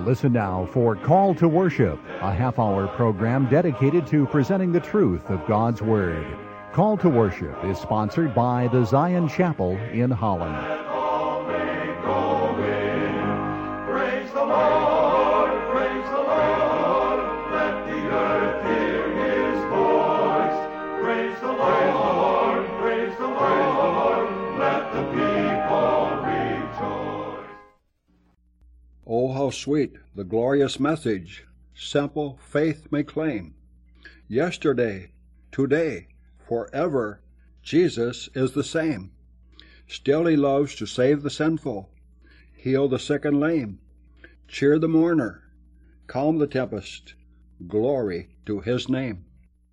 Listen now for Call to Worship, a half-hour program dedicated to presenting the truth of God's Word. Call to Worship is sponsored by the Zion Chapel in Holland. Oh, how sweet the glorious message simple faith may claim. Yesterday, today, forever, Jesus is the same. Still he loves to save the sinful, heal the sick and lame, cheer the mourner, calm the tempest. Glory to his name.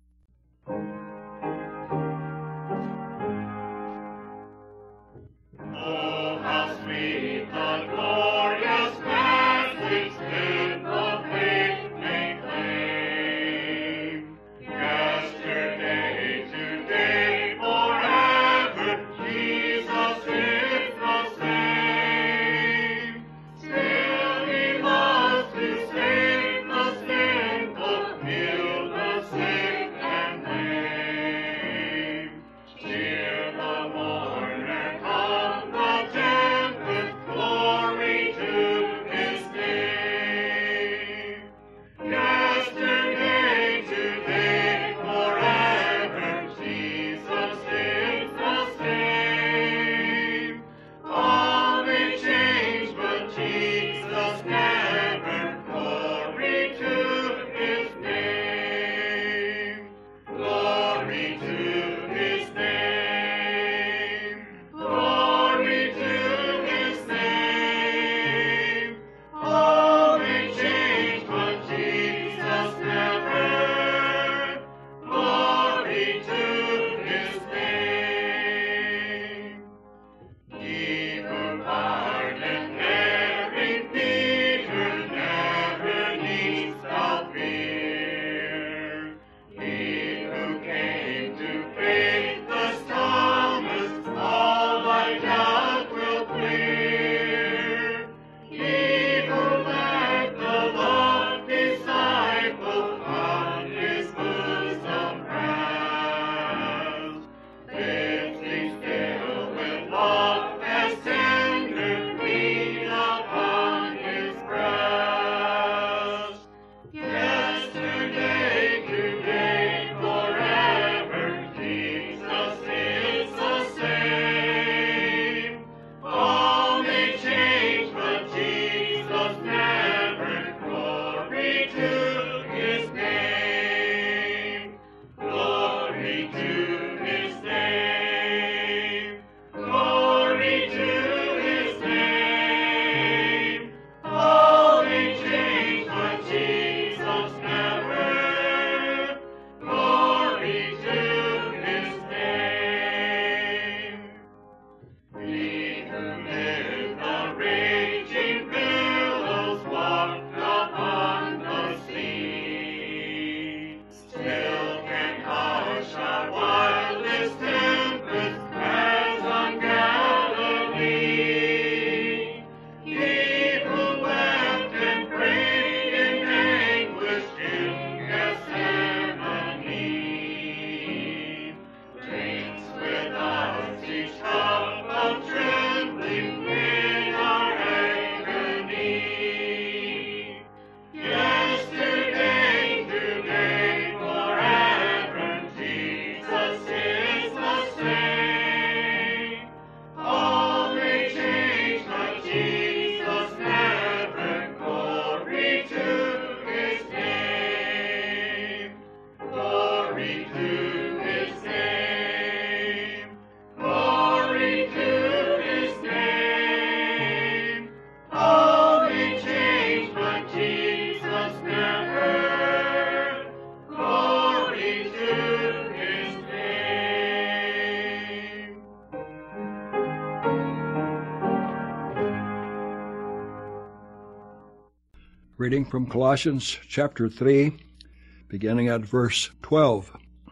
Reading from Colossians chapter 3, beginning at verse 12.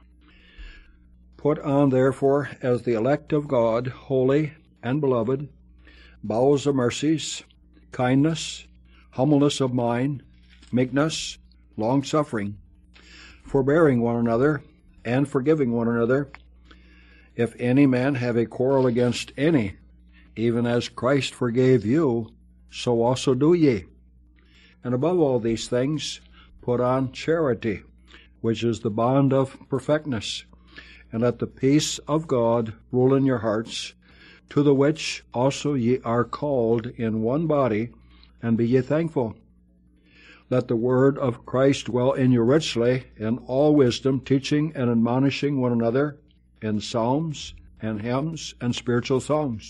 Put on, therefore, as the elect of God, holy and beloved, bowels of mercies, kindness, humbleness of mind, meekness, long-suffering, forbearing one another, and forgiving one another. If any man have a quarrel against any, even as Christ forgave you, so also do ye. And above all these things, put on charity, which is the bond of perfectness. And let the peace of God rule in your hearts, to the which also ye are called in one body, and be ye thankful. Let the word of Christ dwell in you richly, in all wisdom, teaching and admonishing one another in psalms and hymns and spiritual songs,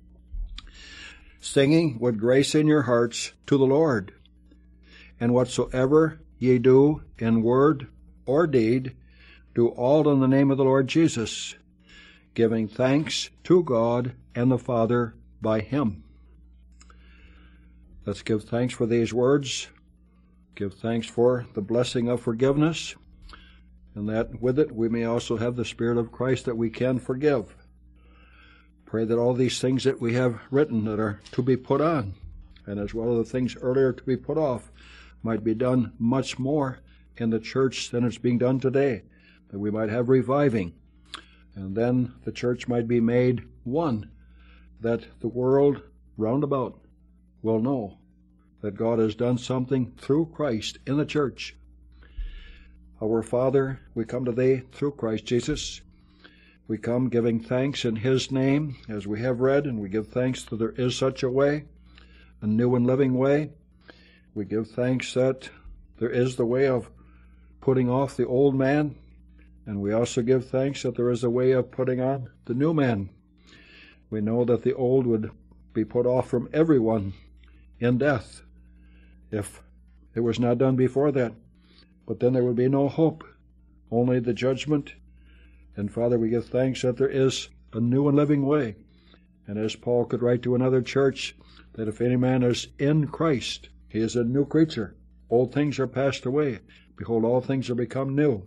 singing with grace in your hearts to the Lord. And whatsoever ye do in word or deed, do all in the name of the Lord Jesus, giving thanks to God and the Father by him. Let's give thanks for these words. Give thanks for the blessing of forgiveness, and that with it we may also have the Spirit of Christ that we can forgive. Pray that all these things that we have written that are to be put on, and as well as the things earlier to be put off, might be done much more in the church than it's being done today, that we might have reviving, and then the church might be made one, that the world round about will know that God has done something through Christ in the church. Our Father, we come to Thee through Christ Jesus. We come giving thanks in His name, as we have read, and we give thanks that there is such a way, a new and living way. We give thanks that there is the way of putting off the old man, and we also give thanks that there is a way of putting on the new man. We know that the old would be put off from everyone in death, if it was not done before that. But then there would be no hope, only the judgment. And Father, we give thanks that there is a new and living way. And as Paul could write to another church, that if any man is in Christ, he is a new creature. Old things are passed away. Behold, all things are become new.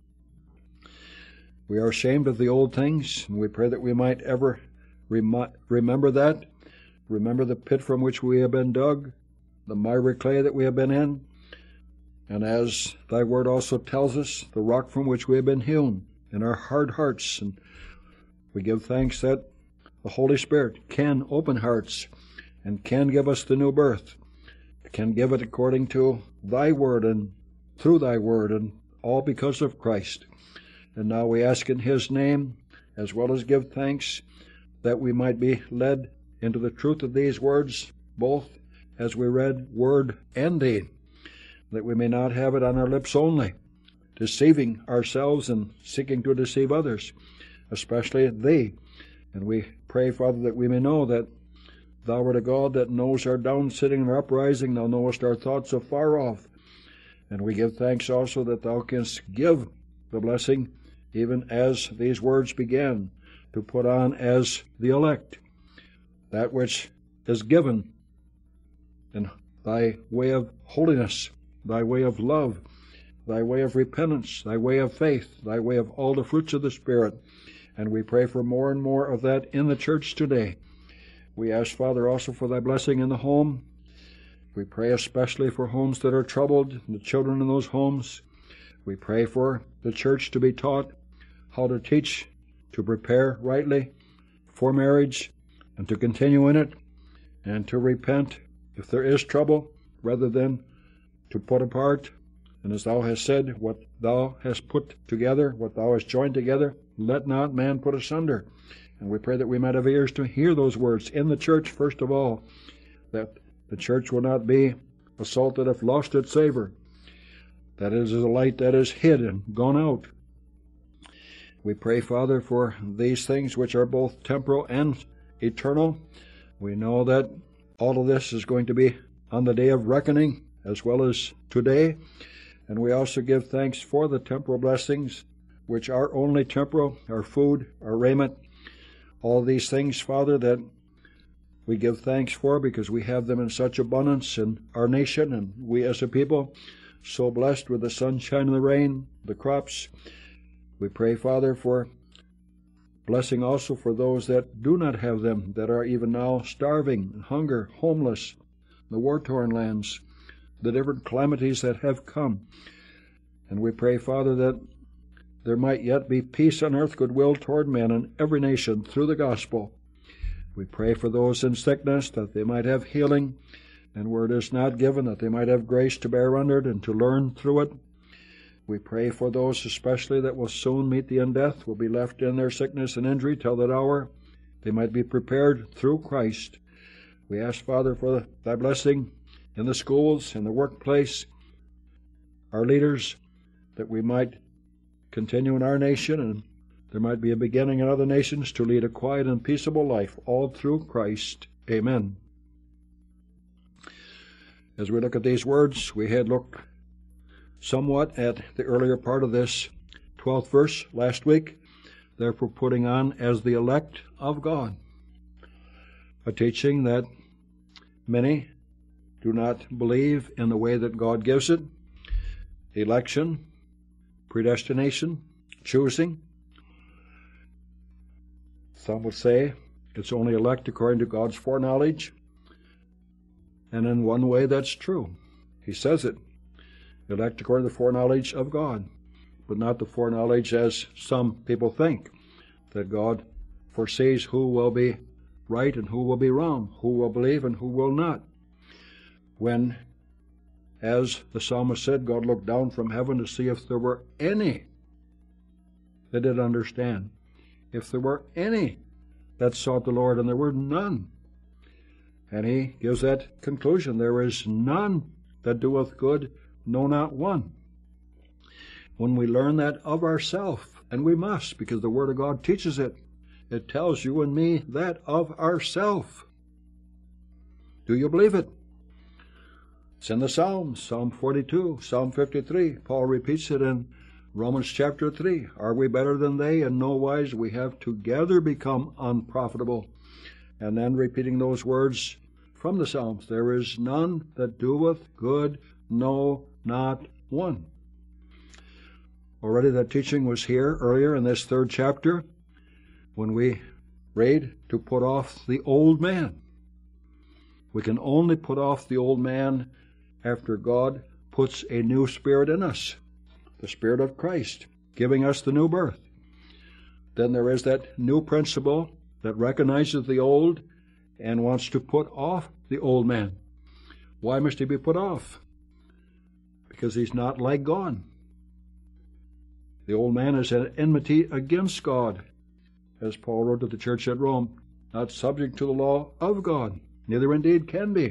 We are ashamed of the old things, and we pray that we might ever remember that. Remember the pit from which we have been dug, the miry clay that we have been in, and as Thy word also tells us, the rock from which we have been hewn in our hard hearts. And we give thanks that the Holy Spirit can open hearts and can give us the new birth, can give it according to Thy word and through Thy word, and all because of Christ. And now we ask in His name, as well as give thanks, that we might be led into the truth of these words, both as we read word and deed, that we may not have it on our lips only, deceiving ourselves and seeking to deceive others, especially Thee. And we pray, Father, that we may know that Thou art a God that knows our down sitting and our uprising. Thou knowest our thoughts afar off. And we give thanks also that Thou canst give the blessing, even as these words began, to put on as the elect that which is given in Thy way of holiness, Thy way of love, Thy way of repentance, Thy way of faith, Thy way of all the fruits of the Spirit. And we pray for more and more of that in the church today. We ask, Father, also for Thy blessing in the home. We pray especially for homes that are troubled, the children in those homes. We pray for the church to be taught how to teach, to prepare rightly for marriage, and to continue in it, and to repent if there is trouble, rather than to put apart. And as Thou hast said, what Thou hast put together, what Thou hast joined together, let not man put asunder. And we pray that we might have ears to hear those words in the church, first of all, that the church will not be a salt that hath lost its savor, that it is a light that is hid and gone out. We pray, Father, for these things which are both temporal and eternal. We know that all of this is going to be on the day of reckoning as well as today. And we also give thanks for the temporal blessings, which are only temporal, our food, our raiment, all these things, Father, that we give thanks for because we have them in such abundance in our nation, and we as a people, so blessed with the sunshine and the rain, the crops. We pray, Father, for blessing also for those that do not have them, that are even now starving, hunger, homeless, the war-torn lands, the different calamities that have come. And we pray, Father, that there might yet be peace on earth, goodwill toward men in every nation through the gospel. We pray for those in sickness, that they might have healing, and where it is not given, that they might have grace to bear under it and to learn through it. We pray for those especially that will soon meet the end death, will be left in their sickness and injury till that hour. They might be prepared through Christ. We ask, Father, for thy blessing in the schools, in the workplace, our leaders, that we might continue in our nation, and there might be a beginning in other nations to lead a quiet and peaceable life, all through Christ. Amen. As we look at these words, we had looked somewhat at the earlier part of this 12th verse last week, therefore putting on as the elect of God, a teaching that many do not believe in the way that God gives it. Election, predestination, choosing. Some would say it's only elect according to God's foreknowledge. And in one way that's true. He says it. Elect according to the foreknowledge of God. But not the foreknowledge as some people think, that God foresees who will be right and who will be wrong, who will believe and who will not. When, as the psalmist said, God looked down from heaven to see if there were any that did understand, if there were any that sought the Lord, and there were none. And he gives that conclusion, there is none that doeth good, no, not one. When we learn that of ourselves, and we must, because the Word of God teaches it, it tells you and me that of ourselves. Do you believe it? It's in the Psalms, Psalm 42, Psalm 53. Paul repeats it in Romans chapter 3. Are we better than they? In no wise. We have together become unprofitable. And then repeating those words from the Psalms, there is none that doeth good, no, not one. Already that teaching was here earlier in this 3rd chapter when we read to put off the old man. We can only put off the old man after God puts a new spirit in us, the Spirit of Christ, giving us the new birth. Then there is that new principle that recognizes the old and wants to put off the old man. Why must he be put off? Because he's not like God. The old man is at enmity against God, as Paul wrote to the church at Rome, not subject to the law of God, neither indeed can be.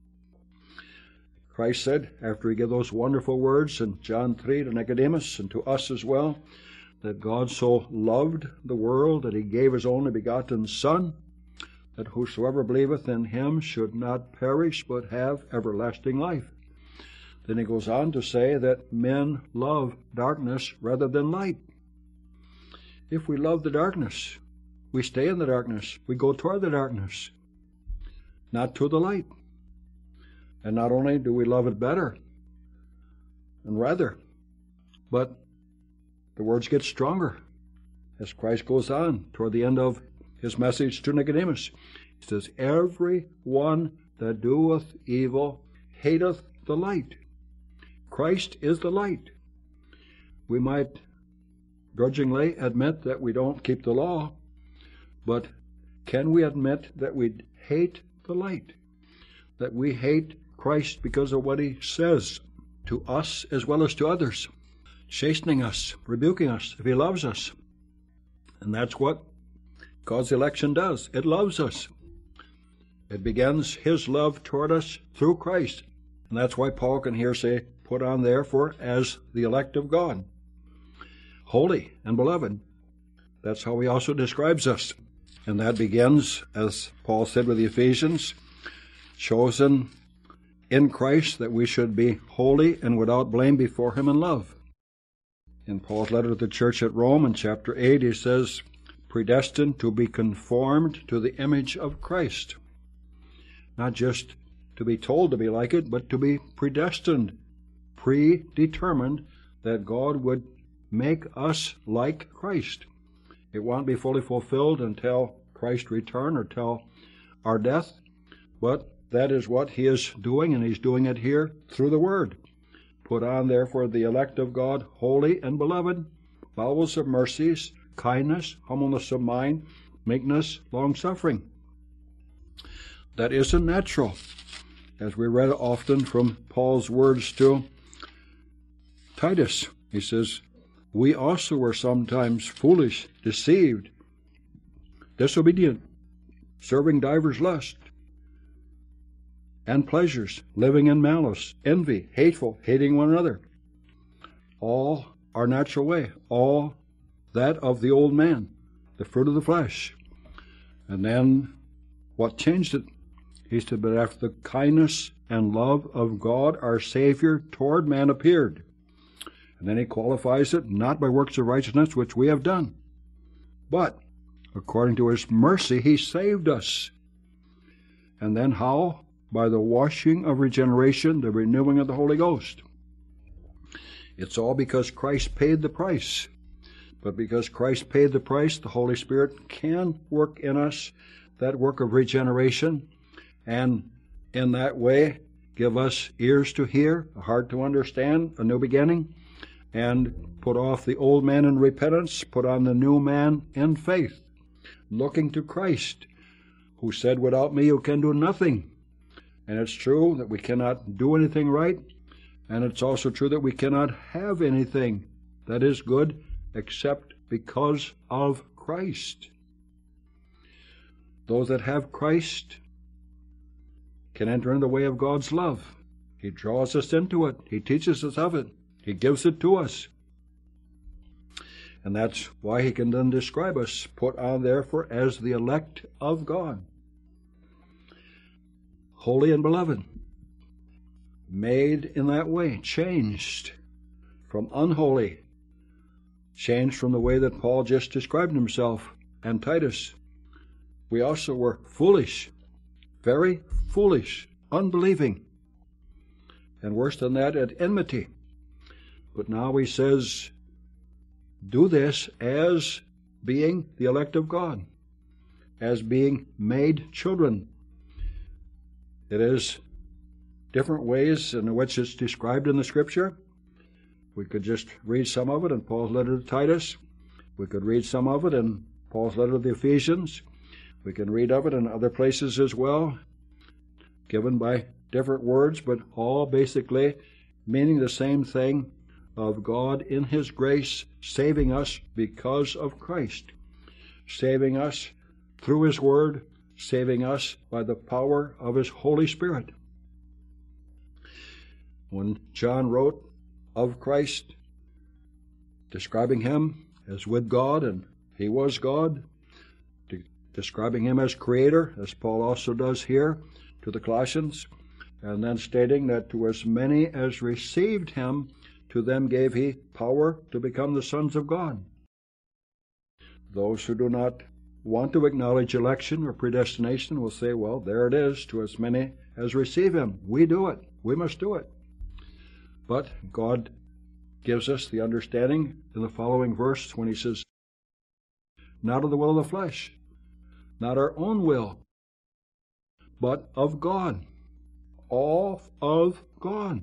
Christ said, after he gave those wonderful words in John 3 to Nicodemus and to us as well, that God so loved the world that he gave his only begotten Son, that whosoever believeth in him should not perish but have everlasting life. Then he goes on to say that men love darkness rather than light. If we love the darkness, we stay in the darkness. We go toward the darkness, not to the light. And not only do we love it better and rather, but the words get stronger as Christ goes on toward the end of his message to Nicodemus. He says, every one that doeth evil hateth the light. Christ is the light. We might grudgingly admit that we don't keep the law, but can we admit that we hate the light? That we hate Christ because of what he says to us as well as to others, chastening us, rebuking us if he loves us. And that's what God's election does. It loves us. It begins his love toward us through Christ. And that's why Paul can here say, put on therefore as the elect of God, holy and beloved. That's how he also describes us. And that begins, as Paul said with the Ephesians, chosen in Christ that we should be holy and without blame before him in love. In Paul's letter to the church at Rome in chapter 8, he says, predestined to be conformed to the image of Christ. Not just to be told to be like it, but to be predestined, predetermined that God would make us like Christ. It won't be fully fulfilled until Christ's return or till our death, but that is what he is doing, and he's doing it here through the Word. Put on, therefore, the elect of God, holy and beloved, bowels of mercies, kindness, humbleness of mind, meekness, long-suffering. That isn't natural. As we read often from Paul's words to Titus, he says, we also were sometimes foolish, deceived, disobedient, serving divers lusts and pleasures, living in malice, envy, hateful, hating one another. All our natural way, all that of the old man, the fruit of the flesh. And then what changed it? He said, but after the kindness and love of God our Savior toward man appeared. And then he qualifies it, not by works of righteousness which we have done, but according to his mercy he saved us. And then how? By the washing of regeneration, the renewing of the Holy Ghost. It's all because Christ paid the price. But because Christ paid the price, the Holy Spirit can work in us that work of regeneration, and in that way give us ears to hear, a heart to understand, a new beginning, and put off the old man in repentance, put on the new man in faith, looking to Christ, who said, without me you can do nothing. And it's true that we cannot do anything right, and it's also true that we cannot have anything that is good except because of Christ. Those that have Christ can enter in the way of God's love. He draws us into it. He teaches us of it. He gives it to us. And that's why he can then describe us, put on therefore as the elect of God, holy and beloved, made in that way, changed from unholy, changed from the way that Paul just described himself and Titus. We also were foolish, very foolish, unbelieving, and worse than that, at enmity. But now he says, do this as being the elect of God, as being made children. It is different ways in which it's described in the Scripture. We could just read some of it in Paul's letter to Titus. We could read some of it in Paul's letter to the Ephesians. We can read of it in other places as well, given by different words, but all basically meaning the same thing, of God in his grace saving us because of Christ, saving us through his word, saving us by the power of his Holy Spirit. When John wrote of Christ, describing him as with God, and he was God, describing him as creator, as Paul also does here to the Colossians, and then stating that to as many as received him, to them gave he power to become the sons of God. Those who do not want to acknowledge election or predestination will say, well, there it is, to as many as receive him. We do it. We must do it. But God gives us the understanding in the following verse when he says, not of the will of the flesh, not our own will, but of God. All of God.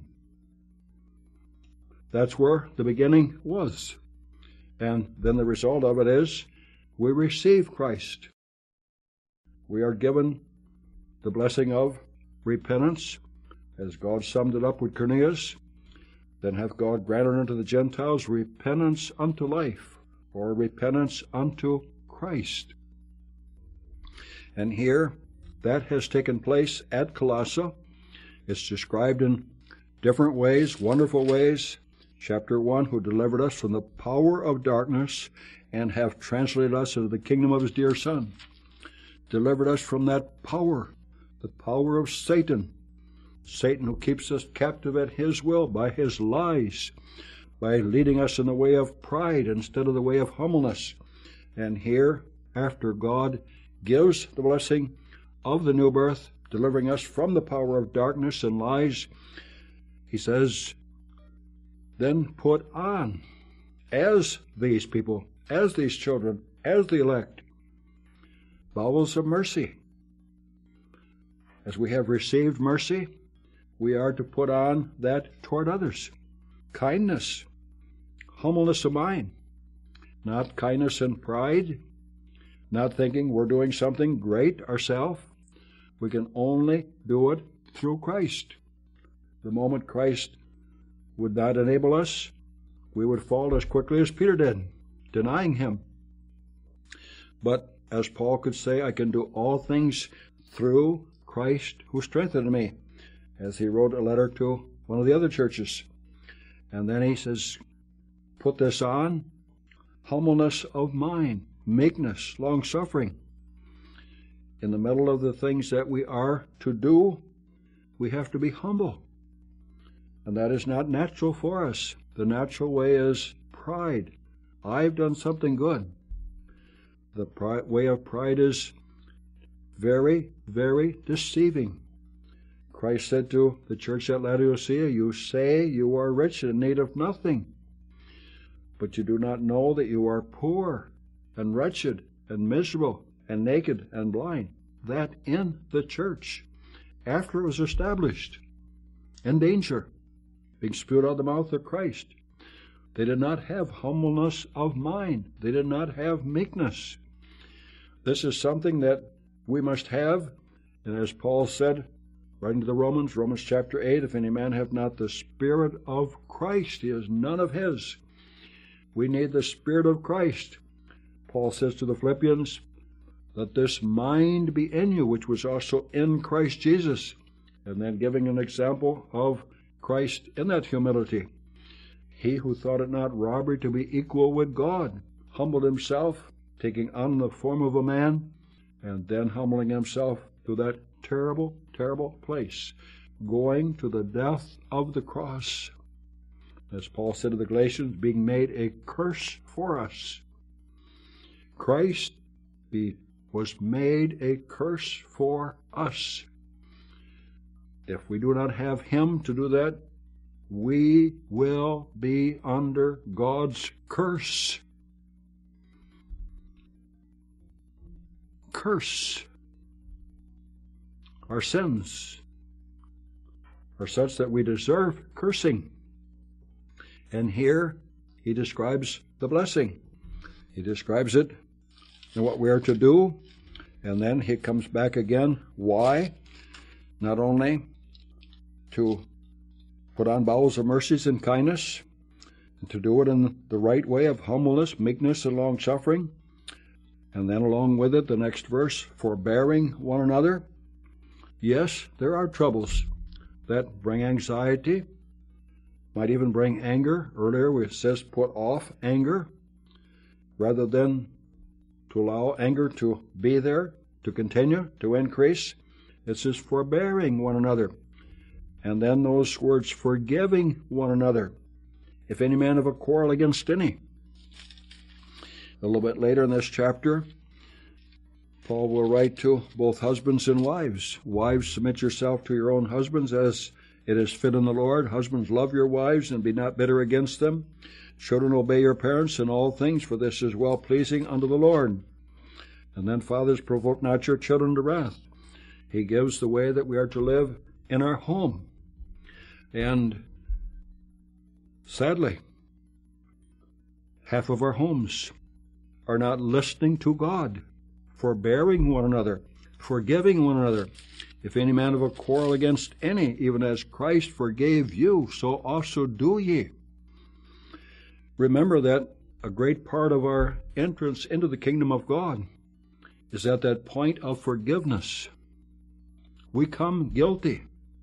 That's where the beginning was. And then the result of it is we receive Christ. We are given the blessing of repentance, as God summed it up with Cornelius. Then hath God granted unto the Gentiles repentance unto life, or repentance unto Christ. And here, that has taken place at Colossae. It's described in different ways, wonderful ways. Chapter 1, who delivered us from the power of darkness and have translated us into the kingdom of his dear Son. Delivered us from that power, the power of Satan. Satan who keeps us captive at his will by his lies, by leading us in the way of pride instead of the way of humbleness. And here, after God gives the blessing of the new birth, delivering us from the power of darkness and lies, he says, then put on, as these people, as these children, as the elect, bowels of mercy. As we have received mercy, we are to put on that toward others. Kindness, humbleness of mind, not kindness and pride, not thinking we're doing something great ourselves. We can only do it through Christ. The moment Christ would not enable us, we would fall as quickly as Peter did, denying him. But as Paul could say, I can do all things through Christ who strengthened me, as he wrote a letter to one of the other churches. And then he says, put this on, humbleness of mind, meekness, long-suffering. In the middle of the things that we are to do, we have to be humble. And that is not natural for us. The natural way is pride. I've done something good. The way of pride is very, very deceiving. Christ said to the church at Laodicea, you say you are rich and in need of nothing, but you do not know that you are poor and wretched and miserable and naked and blind. That in the church, after it was established, in danger, being spewed out of the mouth of Christ. They did not have humbleness of mind. They did not have meekness. This is something that we must have, and as Paul said, writing to the Romans chapter 8, if any man have not the Spirit of Christ, he has none of his. We need the Spirit of Christ. Paul says to the Philippians, let this mind be in you, which was also in Christ Jesus. And then giving an example of Christ in that humility. He who thought it not robbery to be equal with God, humbled himself, taking on the form of a man, and then humbling himself to that terrible, terrible place, going to the death of the cross. As Paul said to the Galatians, being made a curse for us. Christ was made a curse for us. If we do not have him to do that, we will be under God's curse. Curse. Our sins are such that we deserve cursing. And here he describes the blessing. He describes it and what we are to do. And then he comes back again. Why? Not only to put on bowels of mercies and kindness, and to do it in the right way of humbleness, meekness, and long-suffering. And then along with it, the next verse, forbearing one another. Yes, there are troubles that bring anxiety, might even bring anger. Earlier it says put off anger, rather than to allow anger to be there, to continue, to increase. It says forbearing one another. And then those words, forgiving one another. If any man have a quarrel against any. A little bit later in this chapter, Paul will write to both husbands and wives. Wives, submit yourself to your own husbands as it is fit in the Lord. Husbands, love your wives and be not bitter against them. Children, obey your parents in all things, for this is well-pleasing unto the Lord. And then, fathers, provoke not your children to wrath. He gives the way that we are to live in our home. And sadly, half of our homes are not listening to God, forbearing one another, forgiving one another. If any man have a quarrel against any, even as Christ forgave you, so also do ye. Remember that a great part of our entrance into the kingdom of God is at that point of forgiveness. We come guilty.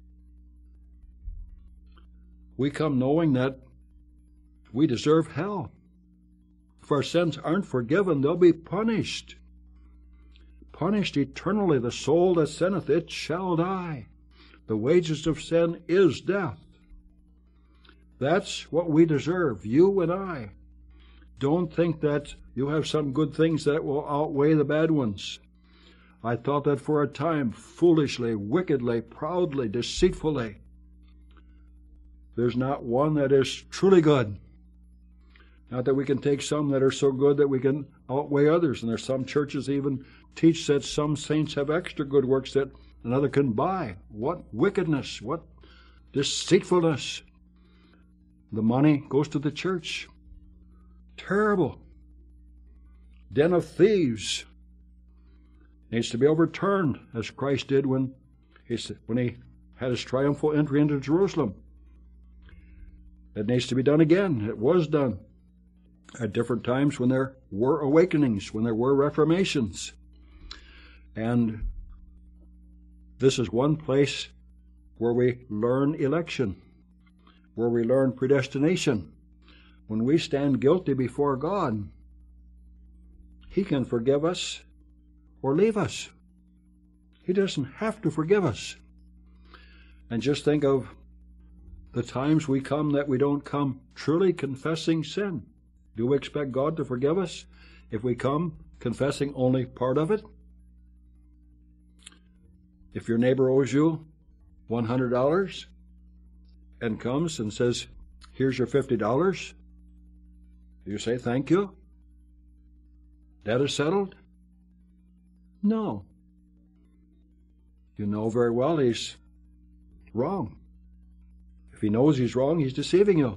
We come knowing that we deserve hell. If our sins aren't forgiven, they'll be punished. Punished eternally. The soul that sinneth, it shall die. The wages of sin is death. That's what we deserve, you and I. Don't think that you have some good things that will outweigh the bad ones. I thought that for a time, foolishly, wickedly, proudly, deceitfully. There's not one that is truly good. Not that we can take some that are so good that we can outweigh others. And there's some churches even teach that some saints have extra good works that another can buy. What wickedness, what deceitfulness. The money goes to the church. Terrible. Den of thieves. Needs to be overturned, as Christ did when he had his triumphal entry into Jerusalem. It needs to be done again. It was done at different times when there were awakenings, when there were reformations. And this is one place where we learn election, where we learn predestination. When we stand guilty before God, He can forgive us or leave us. He doesn't have to forgive us. And just think of the times we come that we don't come truly confessing sin. Do we expect God to forgive us if we come confessing only part of it? If your neighbor owes you $100 and comes and says, here's your $50, do you say thank you? That is settled? No. You know very well he's wrong. If he knows he's wrong, he's deceiving you.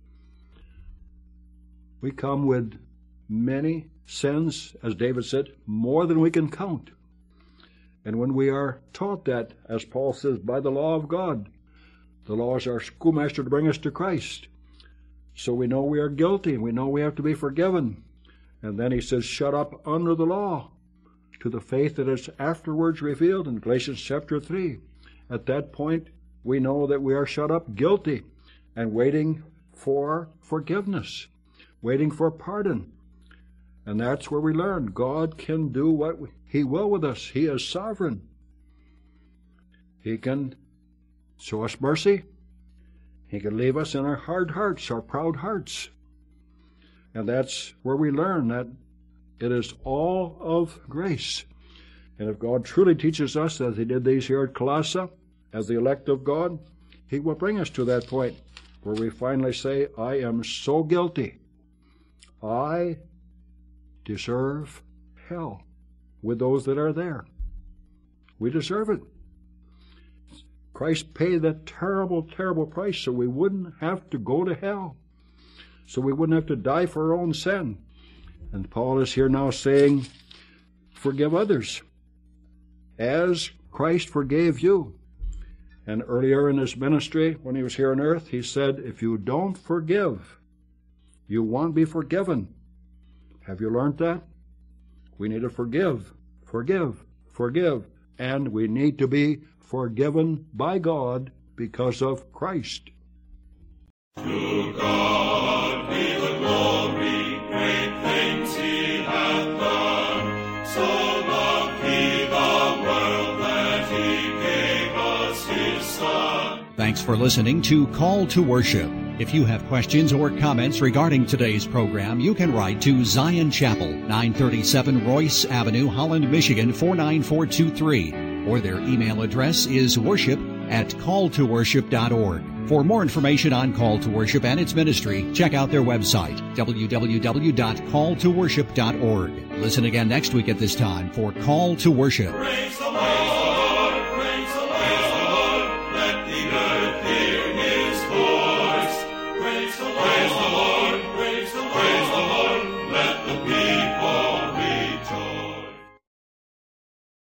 We come with many sins, as David said, more than we can count. And when we are taught that, as Paul says, by the law of God, the law is our schoolmaster to bring us to Christ. So we know we are guilty, and we know we have to be forgiven. And then he says, shut up under the law to the faith that is afterwards revealed in Galatians chapter 3. At that point, we know that we are shut up guilty and waiting for forgiveness, waiting for pardon. And that's where we learn God can do what He will with us. He is sovereign. He can show us mercy. He can leave us in our hard hearts, our proud hearts. And that's where we learn that it is all of grace. And if God truly teaches us, as He did these here at Colossae, as the elect of God, He will bring us to that point where we finally say, I am so guilty. I deserve hell with those that are there. We deserve it. Christ paid that terrible, terrible price so we wouldn't have to go to hell, so we wouldn't have to die for our own sin. And Paul is here now saying, forgive others as Christ forgave you. And earlier in his ministry, when he was here on earth, he said, if you don't forgive, you won't be forgiven. Have you learned that? We need to forgive, forgive, forgive. And we need to be forgiven by God because of Christ. To God be the glory, great things He hath done. So loved He the world that He gave us His Son. Thanks for listening to Call to Worship. If you have questions or comments regarding today's program, you can write to Zion Chapel, 937 Royce Avenue, Holland, Michigan, 49423. Or their email address is worship@calltoworship.org. For more information on Call to Worship and its ministry, check out their website, www.calltoworship.org. Listen again next week at this time for Call to Worship. Praise the Lord, praise the Lord, let the earth hear His voice. Praise the Lord.